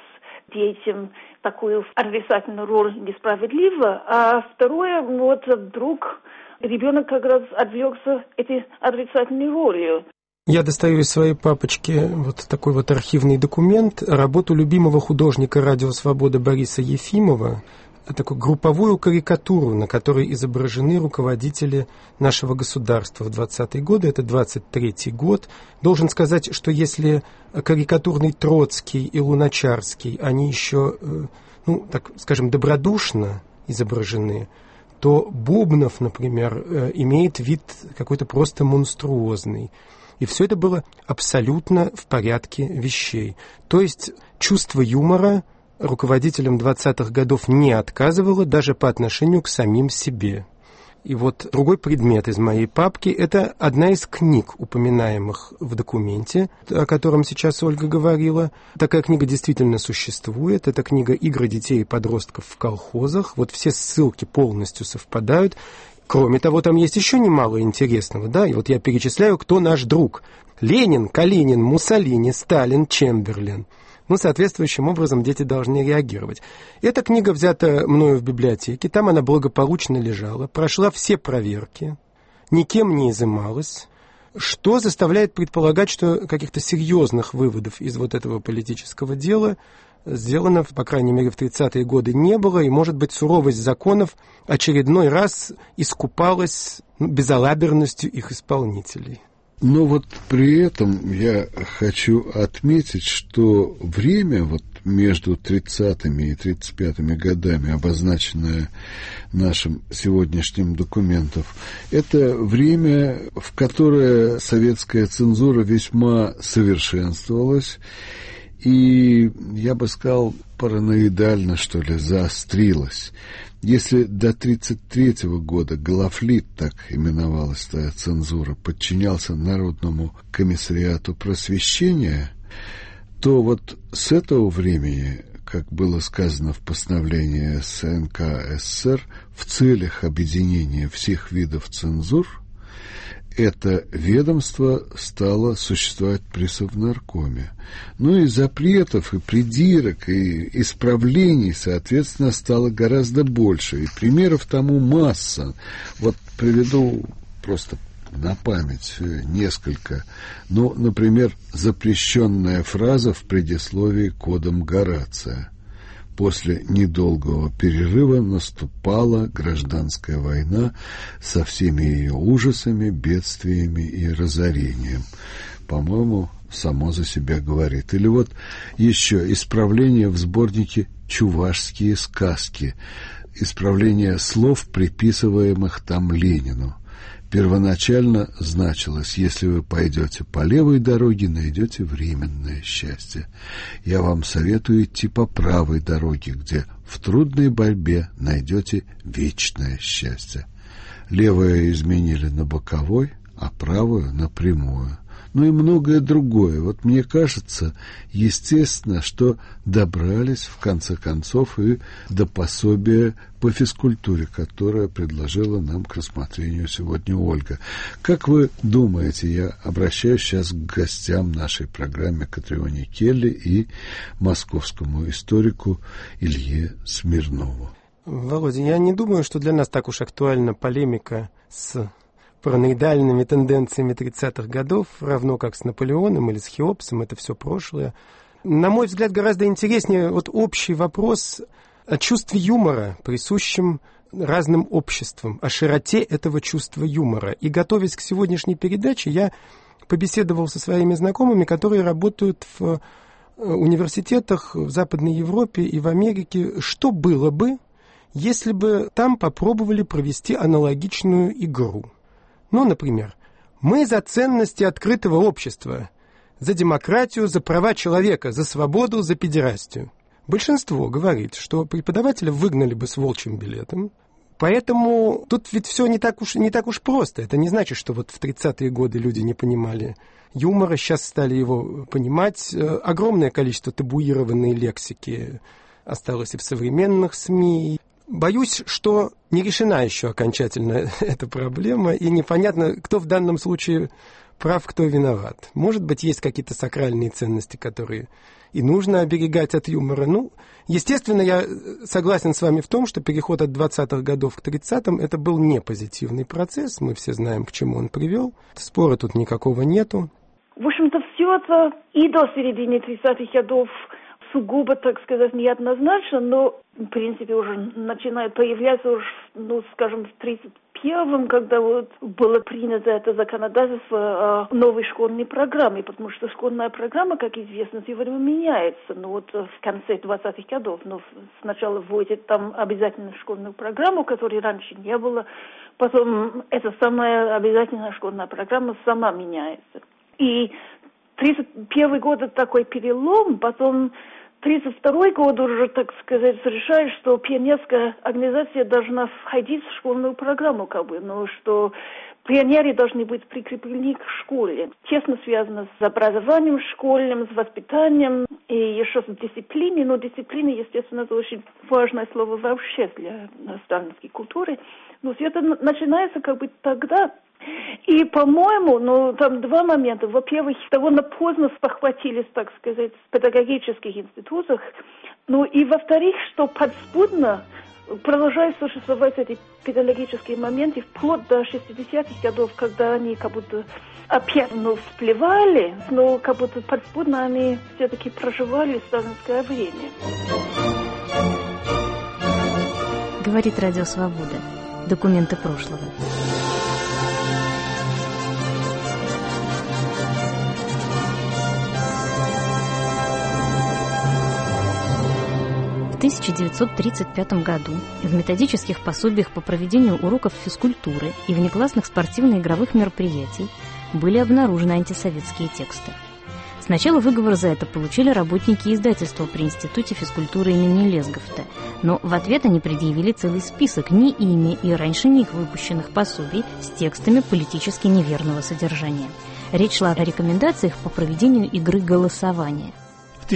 детям такую отрицательную роль несправедливо, а второе, вот вдруг ребенок как раз отвлекся этой отрицательной ролью. Я достаю из своей папочки вот такой вот архивный документ, работу любимого художника «Радио Свобода» Бориса Ефимова, такую групповую карикатуру, на которой изображены руководители нашего государства в 20-е годы, это 23-й год. Должен сказать, что если карикатурный Троцкий и Луначарский, они еще, так скажем, добродушно изображены, то Бубнов, например, имеет вид какой-то просто монструозный. И все это было абсолютно в порядке вещей. То есть чувство юмора руководителям 20-х годов не отказывало даже по отношению к самим себе. И вот другой предмет из моей папки – это одна из книг, упоминаемых в документе, о котором сейчас Ольга говорила. Такая книга действительно существует. Это книга «Игры детей и подростков в колхозах». Вот все ссылки полностью совпадают. Кроме того, там есть еще немало интересного, да, и вот я перечисляю, кто наш друг. Ленин, Калинин, Муссолини, Сталин, Чемберлен. Соответствующим образом дети должны реагировать. Эта книга взята мною в библиотеке, там она благополучно лежала, прошла все проверки, никем не изымалась, что заставляет предполагать, что каких-то серьезных выводов из вот этого политического дела сделано, по крайней мере, в 30-е годы не было, и, может быть, суровость законов очередной раз искупалась безалаберностью их исполнителей. Но вот при этом я хочу отметить, что время вот между 30-ми и 35-ми годами, обозначенное нашим сегодняшним документом, это время, в которое советская цензура весьма совершенствовалась, и, я бы сказал, параноидально, что ли, заострилась. Если до 1933 года Голофлит, так именовалась та цензура, подчинялся Народному комиссариату просвещения, то вот с этого времени, как было сказано в постановлении СНК СССР, в целях объединения всех видов цензур, это ведомство стало существовать при Совнаркоме. И запретов, и придирок, и исправлений, соответственно, стало гораздо больше. И примеров тому масса. Вот приведу просто на память несколько. Например, запрещенная фраза в предисловии к Одам Горация. После недолгого перерыва наступала гражданская война со всеми ее ужасами, бедствиями и разорением. По-моему, само за себя говорит. Или вот еще исправление в сборнике «Чувашские сказки». Исправление слов, приписываемых там Ленину. Первоначально значилось: если вы пойдете по левой дороге, найдете временное счастье. Я вам советую идти по правой дороге, где в трудной борьбе найдете вечное счастье. Левое изменили на боковой, а правую на прямую. И многое другое. Вот мне кажется, естественно, что добрались, в конце концов, и до пособия по физкультуре, которое предложила нам к рассмотрению сегодня Ольга. Как вы думаете, я обращаюсь сейчас к гостям нашей программы Катрионе Келли и московскому историку Илье Смирнову. Володя, я не думаю, что для нас так уж актуальна полемика с параноидальными тенденциями 30-х годов, равно как с Наполеоном или с Хеопсом, это все прошлое. На мой взгляд, гораздо интереснее общий вопрос о чувстве юмора, присущем разным обществам, о широте этого чувства юмора. И, готовясь к сегодняшней передаче, я побеседовал со своими знакомыми, которые работают в университетах в Западной Европе и в Америке. Что было бы, если бы там попробовали провести аналогичную игру? Например, мы за ценности открытого общества, за демократию, за права человека, за свободу, за педерастию. Большинство говорит, что преподавателя выгнали бы с волчьим билетом. Поэтому тут ведь все не так уж просто. Это не значит, что вот в 30-е годы люди не понимали юмора, сейчас стали его понимать. Огромное количество табуированной лексики осталось и в современных СМИ. Боюсь, что не решена еще окончательно эта проблема, и непонятно, кто в данном случае прав, кто виноват. Может быть, есть какие-то сакральные ценности, которые и нужно оберегать от юмора. Ну, естественно, я согласен с вами в том, что переход от 20-х годов к 30-м это был не позитивный процесс. Мы все знаем, к чему он привел. Спора тут никакого нету. В общем-то, все это и до середины 30-х годов сугубо, так сказать, неоднозначно, но, в принципе, уже начинает появляться, уже, ну, скажем, в 31-м, когда вот было принято это законодательство о новой школьной программе, потому что школьная программа, как известно, сегодня меняется. Ну, вот в конце 20-х годов, но сначала вводят там обязательно школьную программу, которой раньше не было, потом эта самая обязательная школьная программа сама меняется. И 31 год это такой перелом, потом 32 год уже, так сказать, решает, что пионерская организация должна входить в школьную программу, как бы, но что пионеры должны быть прикреплены к школе. Тесно связано с образованием школьным, с воспитанием и еще с дисциплиной. Но дисциплина, естественно, это очень важное слово вообще для сталинской культуры. Но все это начинается как бы тогда. И, по-моему, ну, там два момента. Во-первых, довольно поздно спохватились, так сказать, в педагогических институтах. Ну, и, во-вторых, что подспудно продолжают существовать эти педагогические моменты вплоть до 60-х годов, когда они как будто опять, ну, всплывали, но как будто подспудно они все-таки проживали сталинское время. Говорит Радио Свобода. Документы прошлого. В 1935 году в методических пособиях по проведению уроков физкультуры и внеклассных спортивно-игровых мероприятий были обнаружены антисоветские тексты. Сначала выговор за это получили работники издательства при Институте физкультуры имени Лесговта, но в ответ они предъявили целый список не ими и раньше них выпущенных пособий с текстами политически неверного содержания. Речь шла о рекомендациях по проведению игры голосования. В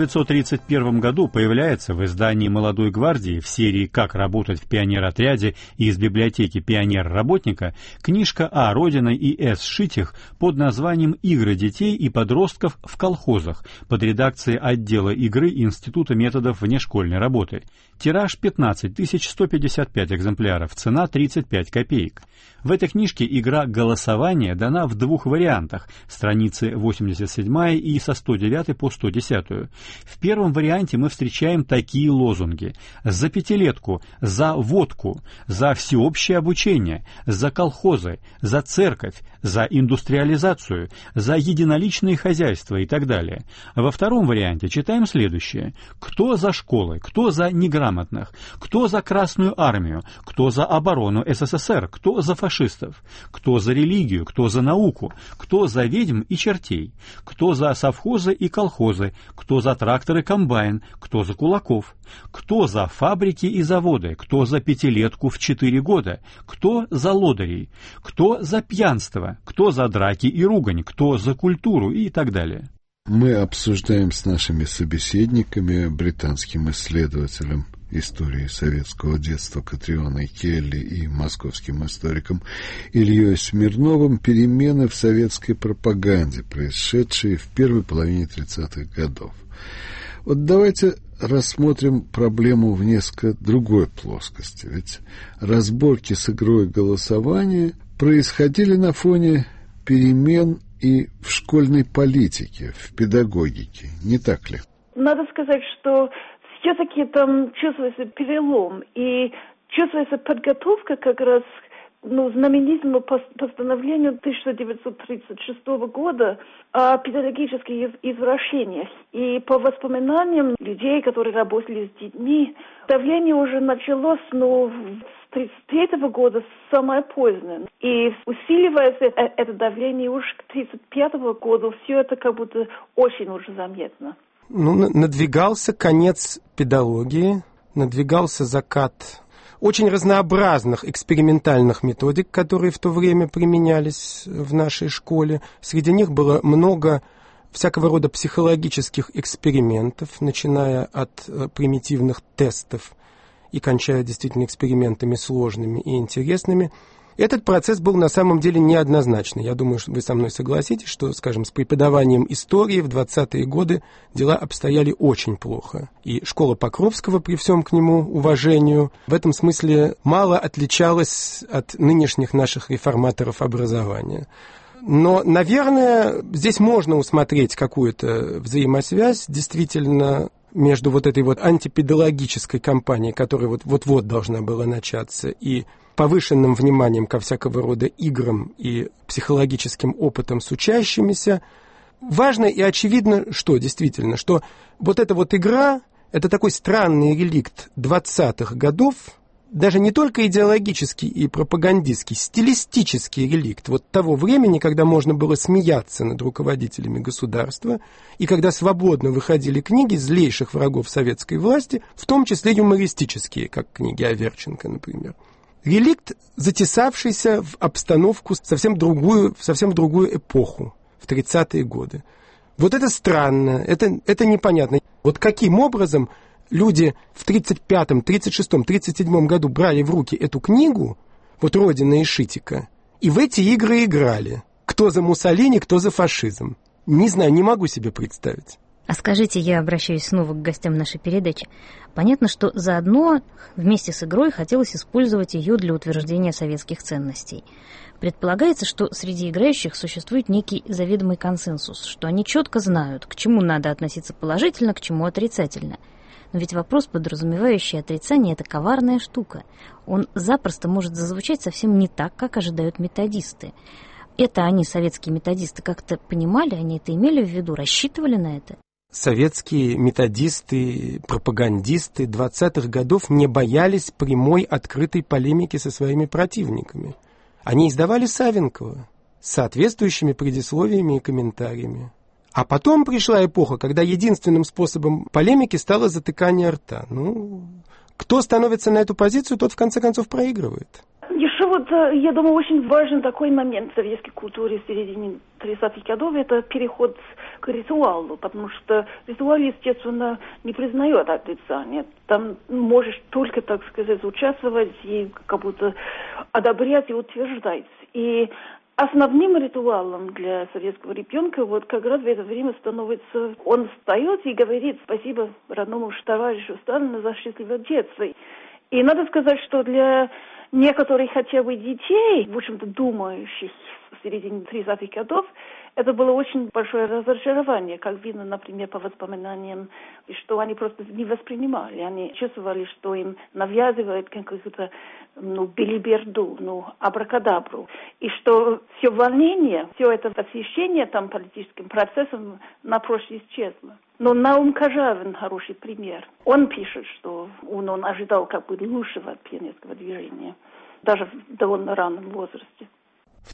1931 году появляется в издании «Молодой гвардии» в серии «Как работать в пионеротряде» и из библиотеки «Пионер-работника» книжка А. Родиной и С. Шитих под названием «Игры детей и подростков в колхозах» под редакцией отдела игры Института методов внешкольной работы. Тираж 15 155 экземпляров, цена 35 копеек. В этой книжке игра «Голосование» дана в двух вариантах, страницы 87 и со 109 по 110. В первом варианте мы встречаем такие лозунги: «За пятилетку», «За водку», «За всеобщее обучение», «За колхозы», «За церковь», «За индустриализацию», «За единоличные хозяйства» и так далее. Во втором варианте читаем следующее: «Кто за школы?», «Кто за неграмотных?», «Кто за Красную армию?», «Кто за оборону СССР?», «Кто за фашистов?», «Кто за религию?», «Кто за науку?», «Кто за ведьм и чертей?», «Кто за совхозы и колхозы?», «Кто за тракторы комбайн?», «Кто за кулаков?», «Кто за фабрики и заводы?», «Кто за пятилетку в 4 года?», «Кто за лодырей?», «Кто за пьянство?», «Кто за драки и ругань?», «Кто за культуру?» и так далее. Мы обсуждаем с нашими собеседниками, британским исследователем истории советского детства Катрионой Келли и московским историком Ильей Смирновым, перемены в советской пропаганде, происшедшие в первой половине 30-х годов. Вот давайте рассмотрим проблему в несколько другой плоскости. Ведь разборки с игрой голосования происходили на фоне перемен и в школьной политике, в педагогике, не так ли? Надо сказать, что все-таки там чувствуется перелом, и чувствуется подготовка как раз к знаменитому постановлению 1936 года о педагогических извращениях. И по воспоминаниям людей, которые работали с детьми, давление уже началось, с 1933 года самое позднее. И усиливается это давление уже к 1935 году. Все это как будто очень уже заметно. Надвигался конец педагогии, надвигался закат очень разнообразных экспериментальных методик, которые в то время применялись в нашей школе. Среди них было много всякого рода психологических экспериментов, начиная от примитивных тестов и кончая действительно экспериментами сложными и интересными. Этот процесс был на самом деле неоднозначный. Я думаю, что вы со мной согласитесь, что, скажем, с преподаванием истории в 20-е годы дела обстояли очень плохо. И школа Покровского, при всем к нему уважению, в этом смысле мало отличалась от нынешних наших реформаторов образования. Но, наверное, здесь можно усмотреть какую-то взаимосвязь действительно между вот этой вот антипедагогической кампанией, которая вот-вот должна была начаться, и повышенным вниманием ко всякого рода играм и психологическим опытам с учащимися. Важно и очевидно, что действительно, что вот эта вот игра, это такой странный реликт 20-х годов, даже не только идеологический и пропагандистский, стилистический реликт вот того времени, когда можно было смеяться над руководителями государства и когда свободно выходили книги злейших врагов советской власти, в том числе юмористические, как книги Аверченко, например. Реликт, затесавшийся в обстановку в совсем другую эпоху, в 30-е годы. Вот это странно, это непонятно. Вот каким образом люди в 35-м, 36-м, 37-м году брали в руки эту книгу, вот «Родина» и «Шитика», и в эти игры играли. Кто за Муссолини, кто за фашизм. Не знаю, не могу себе представить. А скажите, я обращаюсь снова к гостям нашей передачи. Понятно, что заодно вместе с игрой хотелось использовать ее для утверждения советских ценностей. Предполагается, что среди играющих существует некий заведомый консенсус, что они четко знают, к чему надо относиться положительно, к чему отрицательно. Но ведь вопрос, подразумевающий отрицание, это коварная штука. Он запросто может зазвучать совсем не так, как ожидают методисты. Это они, советские методисты, как-то понимали, они это имели в виду, рассчитывали на это? Советские методисты, пропагандисты 20-х годов не боялись прямой открытой полемики со своими противниками. Они издавали Савенкова с соответствующими предисловиями и комментариями. А потом пришла эпоха, когда единственным способом полемики стало затыкание рта. Кто становится на эту позицию, тот в конце концов проигрывает. Еще я думаю, очень важен такой момент в советской культуре в середине 30-х годов, это переход к ритуалу, потому что ритуал, естественно, не признает отрицания. Там можешь только, так сказать, участвовать и как будто одобрять и утверждать. И основным ритуалом для советского ребенка как раз в это время становится, он встает и говорит спасибо родному товарищу Сталину за счастливое детство. И надо сказать, что для некоторых хотя бы детей, в общем-то думающих в середине 30-х годов, это было очень большое разочарование, как видно, например, по воспоминаниям, что они просто не воспринимали. Они чувствовали, что им навязывают какую-то белиберду, абракадабру. И что все волнение, все это восхищение политическим процессом напрочь исчезло. Но Наум Кожавин хороший пример. Он пишет, что он ожидал лучшего от пионерского движения, даже в довольно раннем возрасте. В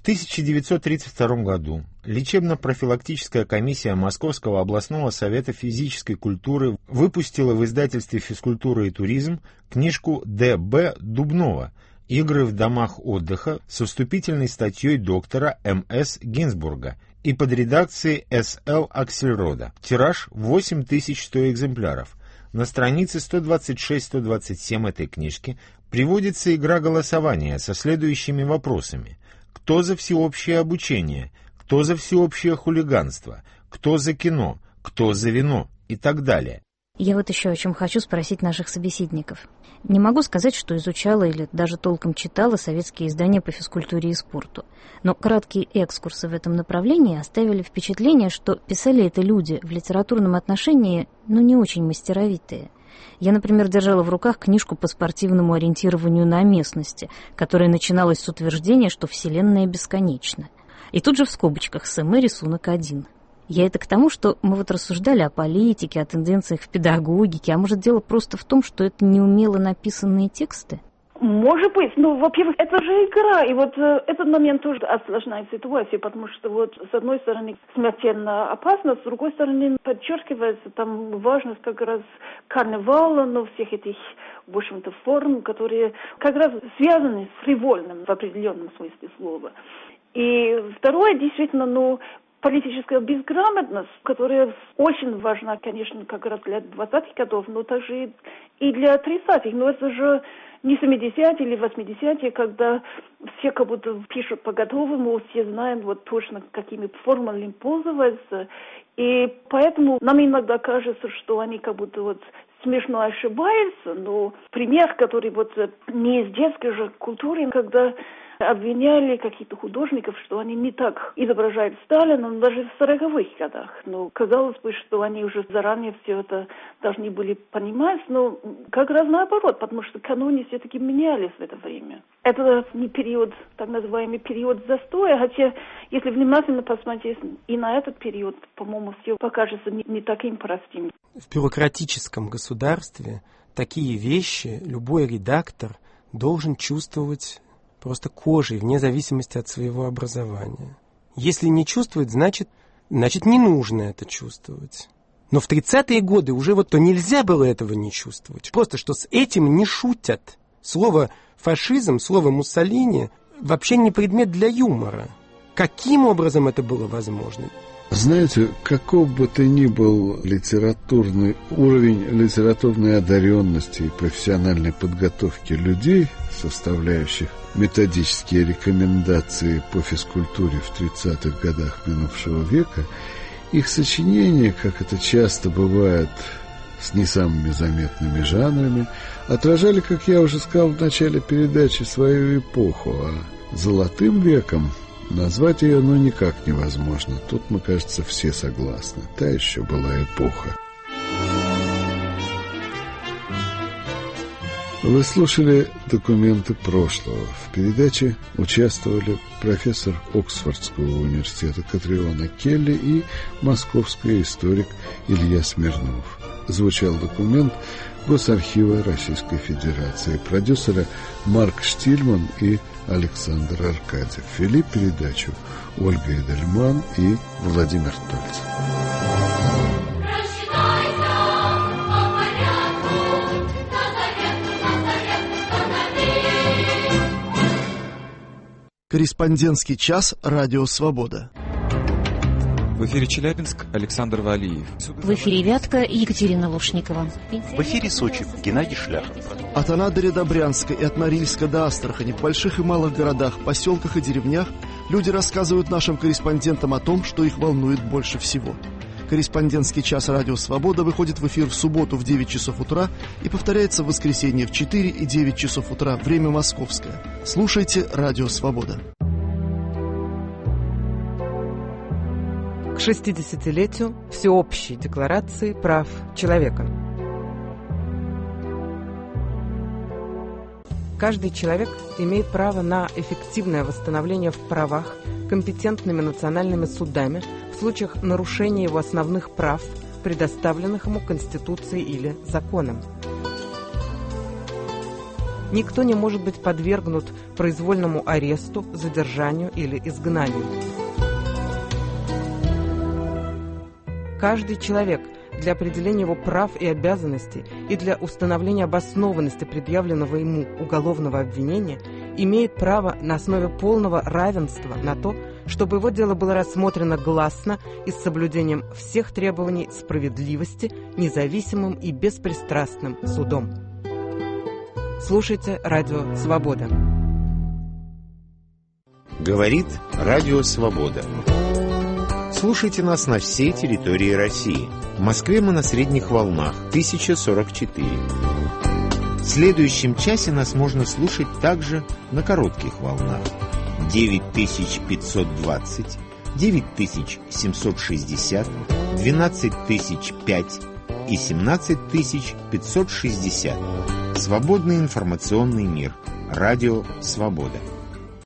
1932 году лечебно-профилактическая комиссия Московского областного совета физической культуры выпустила в издательстве «Физкультура и туризм» книжку Д.Б. Дубнова «Игры в домах отдыха» со вступительной статьей доктора М.С. Гинзбурга и под редакцией С.Л. Аксельрода. Тираж 8100 экземпляров. На странице 126-127 этой книжки приводится игра голосования со следующими вопросами. Кто за всеобщее обучение? Кто за всеобщее хулиганство? Кто за кино? Кто за вино? И так далее. Я еще о чем хочу спросить наших собеседников. Не могу сказать, что изучала или даже толком читала советские издания по физкультуре и спорту. Но краткие экскурсы в этом направлении оставили впечатление, что писали это люди в литературном отношении, не очень мастеровитые. Я, например, держала в руках книжку по спортивному ориентированию на местности, которая начиналась с утверждения, что Вселенная бесконечна. И тут же в скобочках СМ рисунок 1. Я это к тому, что мы рассуждали о политике, о тенденциях в педагогике, а может дело просто в том, что это неумело написанные тексты? Может быть, во-первых, это же игра, и этот момент тоже осложняет ситуацию, потому что с одной стороны смертельно опасно, с другой стороны подчеркивается там важность как раз карнавала, всех этих, в общем-то, форм, которые как раз связаны с фривольным в определенном смысле слова. И второе, действительно, политическая безграмотность, которая очень важна, конечно, как раз для 20-х годов, но также и для 30-х. Но это же не 70-е или 80-е, когда все как будто пишут по-готовому, все знают вот точно, какими формулами пользоваться. И поэтому нам иногда кажется, что они как будто вот смешно ошибаются, но пример, который вот не из детской же культуры, когда обвиняли каких-то художников, что они не так изображают Сталина, даже в 40-х годах. Но казалось бы, что они уже заранее все это должны были понимать, но как раз наоборот, потому что каноны все-таки менялись в это время. Это не период, так называемый период застоя, хотя если внимательно посмотреть и на этот период, по-моему, все покажется не таким простым. В бюрократическом государстве такие вещи любой редактор должен чувствовать просто кожей, вне зависимости от своего образования. Если не чувствует, значит не нужно это чувствовать. Но в 30-е годы уже вот то нельзя было этого не чувствовать. Просто что с этим не шутят. Слово «фашизм», слово «Муссолини» вообще не предмет для юмора. Каким образом это было возможно? Знаете, каков бы то ни был литературный уровень литературной одаренности и профессиональной подготовки людей, составляющих методические рекомендации по физкультуре в 30-х годах минувшего века, их сочинения, как это часто бывает с не самыми заметными жанрами, отражали, как я уже сказал в начале передачи, свою эпоху, а золотым веком назвать ее никак невозможно. Тут, мы, кажется, все согласны. Та еще была эпоха. Вы слушали «Документы прошлого». В передаче участвовали профессор Оксфордского университета Катриона Келли и московский историк Илья Смирнов. Звучал документ Госархива Российской Федерации. Продюсеры Марк Штильман и Александр Аркадьев. Вели передачу Ольга Эдельман и Владимир Тольцев. Корреспондентский час «Радио Свобода». В эфире Челябинск, Александр Валиев. В эфире Вятка, Екатерина Лушникова. В эфире Сочи, Геннадий Шляхов. От Анадыря до Брянска и от Норильска до Астрахани, в больших и малых городах, поселках и деревнях люди рассказывают нашим корреспондентам о том, что их волнует больше всего. Корреспондентский час «Радио Свобода» выходит в эфир в субботу в 9 часов утра и повторяется в воскресенье в 4 и 9 часов утра, время московское. Слушайте «Радио Свобода». К 60-летию Всеобщей декларации прав человека. Каждый человек имеет право на эффективное восстановление в правах компетентными национальными судами в случаях нарушения его основных прав, предоставленных ему Конституцией или законом. Никто не может быть подвергнут произвольному аресту, задержанию или изгнанию. Каждый человек для определения его прав и обязанностей и для установления обоснованности предъявленного ему уголовного обвинения имеет право на основе полного равенства на то, чтобы его дело было рассмотрено гласно и с соблюдением всех требований справедливости, независимым и беспристрастным судом. Слушайте «Радио Свобода». Говорит «Радио Свобода». Слушайте нас на всей территории России. В Москве мы на средних волнах 1044. В следующем часе нас можно слушать также на коротких волнах 9520, 9760, 12005 и 17560. Свободный информационный мир. Радио Свобода.